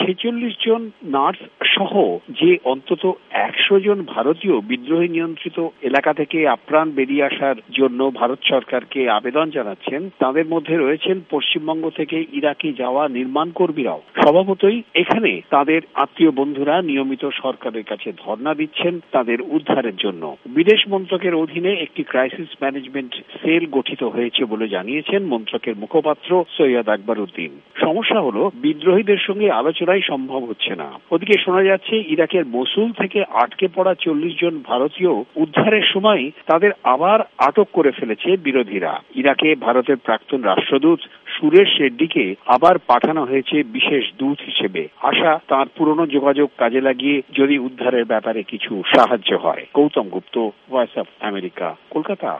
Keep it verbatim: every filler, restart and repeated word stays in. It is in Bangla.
ছেচল্লিশ জন নার্স সহ যে অন্তত একশো জন ভারতীয় বিদ্রোহী নিয়ন্ত্রিত এলাকা থেকে আপ্রাণ বেরিয়ে আসার জন্য ভারত সরকারকে আবেদন জানাচ্ছেন, তাদের মধ্যে রয়েছেন পশ্চিমবঙ্গ থেকে ইরাকে যাওয়া নির্মাণ কর্মীরাও। স্বভাবতই এখানে তাদের আত্মীয় বন্ধুরা নিয়মিত সরকারের কাছে ধর্ণা দিচ্ছেন তাদের উদ্ধারের জন্য। বিদেশ মন্ত্রকের অধীনে একটি ক্রাইসিস ম্যানেজমেন্ট সেল গঠিত হয়েছে বলে জানিয়েছেন মন্ত্রকের মুখপাত্র সৈয়দ আকবর উদ্দিন। সমস্যা হলো বিদ্রোহীদের সঙ্গে আলোচনাই সম্ভব হচ্ছে না। ওদিকে শোনা যাচ্ছে ইরাকের মসুল থেকে আটকে পড়া চল্লিশ জন ভারতীয় উদ্ধারের সময় তাদের আবার আটক করে ফেলেছে বিরোধীরা। ইরাকে ভারতের প্রাক্তন রাষ্ট্রদূত সুরেশ রেড্ডিকে আবার পাঠানো হয়েছে বিশেষ দূত হিসেবে। আশা তার পুরনো যোগাযোগ কাজে লাগিয়ে যদি উদ্ধারের ব্যাপারে কিছু সাহায্য হয়। Gautam Gupta, voice of America, Kolkata.